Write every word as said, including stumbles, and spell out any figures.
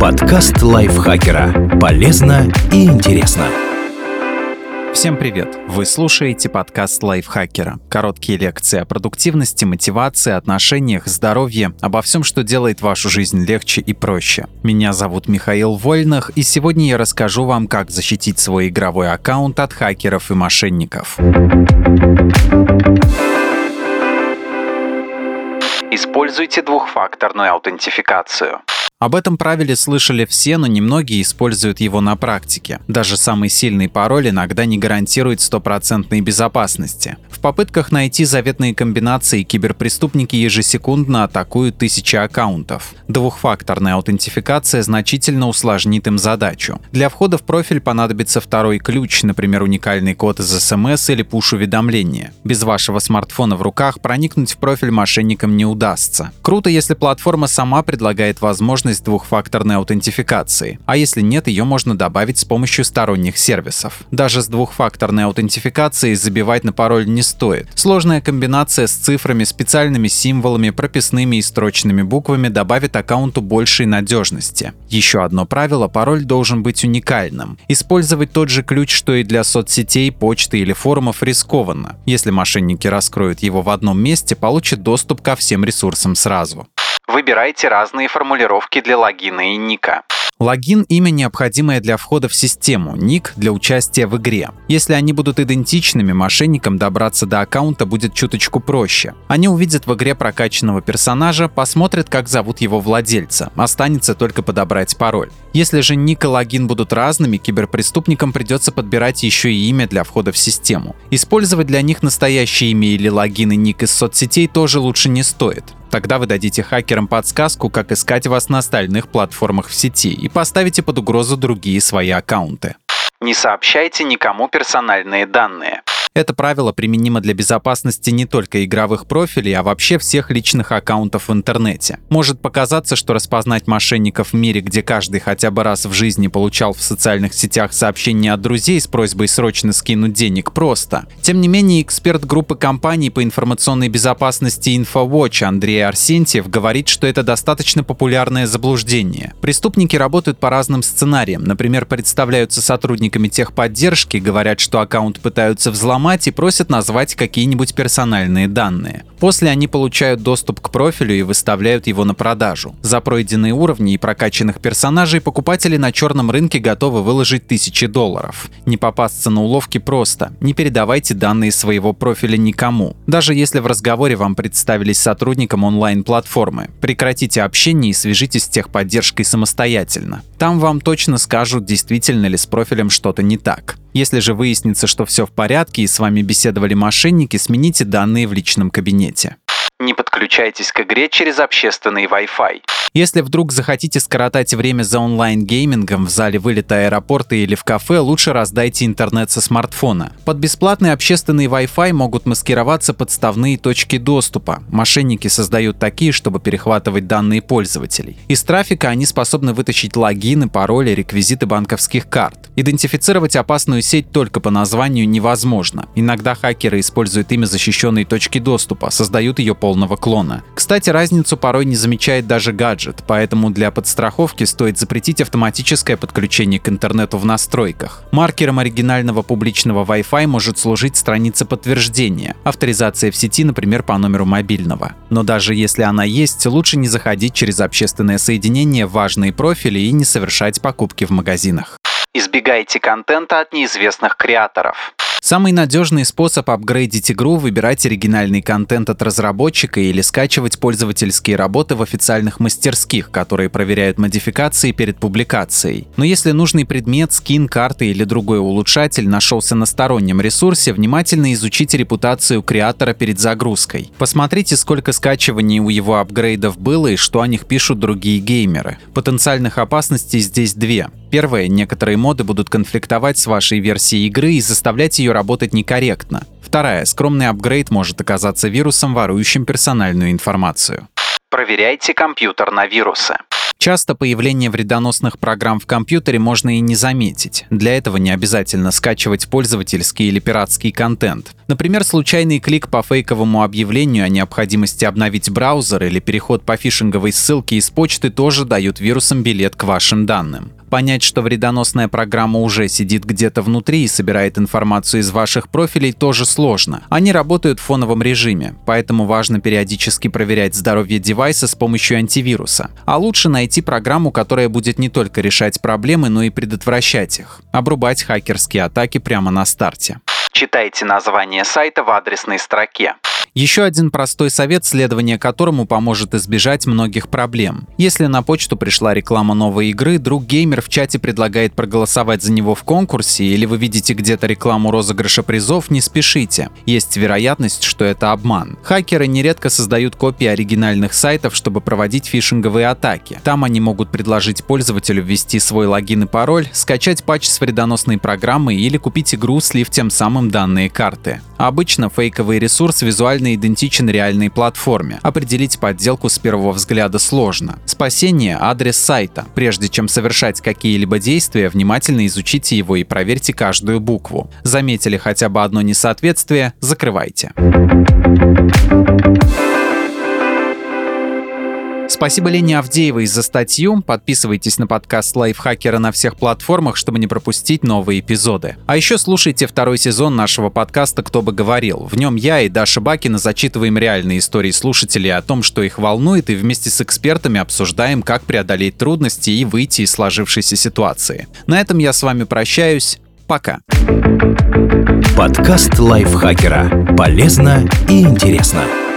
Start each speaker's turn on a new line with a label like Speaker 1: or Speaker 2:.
Speaker 1: Подкаст лайфхакера. Полезно и интересно.
Speaker 2: Всем привет! Вы слушаете подкаст лайфхакера. Короткие лекции о продуктивности, мотивации, отношениях, здоровье, обо всем, что делает вашу жизнь легче и проще. Меня зовут Михаил Вольных, и сегодня я расскажу вам, как защитить свой игровой аккаунт от хакеров и мошенников. Используйте двухфакторную аутентификацию. Об этом правиле слышали все, но немногие используют его на практике. Даже самый сильный пароль иногда не гарантирует стопроцентной безопасности. В попытках найти заветные комбинации киберпреступники ежесекундно атакуют тысячи аккаунтов. Двухфакторная аутентификация значительно усложнит им задачу. Для входа в профиль понадобится второй ключ, например, уникальный код из эс эм эс или пуш-уведомления. Без вашего смартфона в руках проникнуть в профиль мошенникам не удастся. Круто, если платформа сама предлагает возможность двухфакторной аутентификации, а если нет, ее можно добавить с помощью сторонних сервисов. Даже с двухфакторной аутентификацией забивать на пароль не стоит. Сложная комбинация с цифрами, специальными символами, прописными и строчными буквами добавит аккаунту большей надежности. Еще одно правило: пароль должен быть уникальным. Использовать тот же ключ, что и для соцсетей, почты или форумов, рискованно. Если мошенники раскроют его в одном месте, получат доступ ко всем ресурсам сразу. Выбирайте разные формулировки для логина и ника. Логин – имя, необходимое для входа в систему, ник – для участия в игре. Если они будут идентичными, мошенникам добраться до аккаунта будет чуточку проще. Они увидят в игре прокачанного персонажа, посмотрят, как зовут его владельца, останется только подобрать пароль. Если же ник и логин будут разными, киберпреступникам придется подбирать еще и имя для входа в систему. Использовать для них настоящее имя или логин и ник из соцсетей тоже лучше не стоит. Тогда вы дадите хакерам подсказку, как искать вас на остальных платформах в сети, и поставите под угрозу другие свои аккаунты. Не сообщайте никому персональные данные. Это правило применимо для безопасности не только игровых профилей, а вообще всех личных аккаунтов в интернете. Может показаться, что распознать мошенников в мире, где каждый хотя бы раз в жизни получал в социальных сетях сообщения от друзей с просьбой срочно скинуть денег, просто. Тем не менее, эксперт группы компаний по информационной безопасности InfoWatch Андрей Арсентьев говорит, что это достаточно популярное заблуждение. Преступники работают по разным сценариям. Например, представляются сотрудниками техподдержки, говорят, что аккаунт пытаются взломать, и просят назвать какие-нибудь персональные данные. После они получают доступ к профилю и выставляют его на продажу. За пройденные уровни и прокачанных персонажей покупатели на черном рынке готовы выложить тысячи долларов. Не попасться на уловки просто. Не передавайте данные своего профиля никому. Даже если в разговоре вам представились сотрудником онлайн-платформы. Прекратите общение и свяжитесь с техподдержкой самостоятельно. Там вам точно скажут, действительно ли с профилем что-то не так. Если же выяснится, что все в порядке и с вами беседовали мошенники, смените данные в личном кабинете. Не подключайтесь к игре через общественный Wi-Fi. Если вдруг захотите скоротать время за онлайн-геймингом в зале вылета аэропорта или в кафе, лучше раздайте интернет со смартфона. Под бесплатный общественный Wi-Fi могут маскироваться подставные точки доступа. Мошенники создают такие, чтобы перехватывать данные пользователей. Из трафика они способны вытащить логины, пароли, реквизиты банковских карт. Идентифицировать опасную сеть только по названию невозможно. Иногда хакеры используют имя защищенной точки доступа, создают ее полного клона. Кстати, разницу порой не замечает даже гаджет, поэтому для подстраховки стоит запретить автоматическое подключение к интернету в настройках. Маркером оригинального публичного Wi-Fi может служить страница подтверждения, авторизация в сети, например, по номеру мобильного. Но даже если она есть, лучше не заходить через общественное соединение в важные профили и не совершать покупки в магазинах. Избегайте контента от неизвестных креаторов. Самый надежный способ апгрейдить игру – выбирать оригинальный контент от разработчика или скачивать пользовательские работы в официальных мастерских, которые проверяют модификации перед публикацией. Но если нужный предмет, скин, карта или другой улучшатель нашелся на стороннем ресурсе, внимательно изучите репутацию креатора перед загрузкой. Посмотрите, сколько скачиваний у его апгрейдов было и что о них пишут другие геймеры. Потенциальных опасностей здесь две. Первое, некоторые моды будут конфликтовать с вашей версией игры и заставлять ее работать некорректно. Вторая, скромный апгрейд может оказаться вирусом, ворующим персональную информацию. Проверяйте компьютер на вирусы. Часто появление вредоносных программ в компьютере можно и не заметить. Для этого не обязательно скачивать пользовательский или пиратский контент. Например, случайный клик по фейковому объявлению о необходимости обновить браузер или переход по фишинговой ссылке из почты тоже дают вирусам билет к вашим данным. Понять, что вредоносная программа уже сидит где-то внутри и собирает информацию из ваших профилей, тоже сложно. Они работают в фоновом режиме, поэтому важно периодически проверять здоровье девайса с помощью антивируса. А лучше найти программу, которая будет не только решать проблемы, но и предотвращать их. Обрубать хакерские атаки прямо на старте.
Speaker 3: Читайте название сайта в адресной строке.
Speaker 2: Еще один простой совет, следование которому поможет избежать многих проблем. Если на почту пришла реклама новой игры, друг-геймер в чате предлагает проголосовать за него в конкурсе, или вы видите где-то рекламу розыгрыша призов, не спешите. Есть вероятность, что это обман. Хакеры нередко создают копии оригинальных сайтов, чтобы проводить фишинговые атаки. Там они могут предложить пользователю ввести свой логин и пароль, скачать патч с вредоносной программой или купить игру, слив тем самым данные карты. Обычно фейковый ресурс визуально идентичен реальной платформе. Определить подделку с первого взгляда сложно. Спасение – адрес сайта. Прежде чем совершать какие-либо действия, внимательно изучите его и проверьте каждую букву. Заметили хотя бы одно несоответствие – закрывайте. Спасибо Лене Авдеевой за статью. Подписывайтесь на подкаст Лайфхакера на всех платформах, чтобы не пропустить новые эпизоды. А еще слушайте второй сезон нашего подкаста «Кто бы говорил». В нем я и Даша Бакина зачитываем реальные истории слушателей о том, что их волнует, и вместе с экспертами обсуждаем, как преодолеть трудности и выйти из сложившейся ситуации. На этом я с вами прощаюсь. Пока.
Speaker 1: Подкаст Лайфхакера. Полезно и интересно.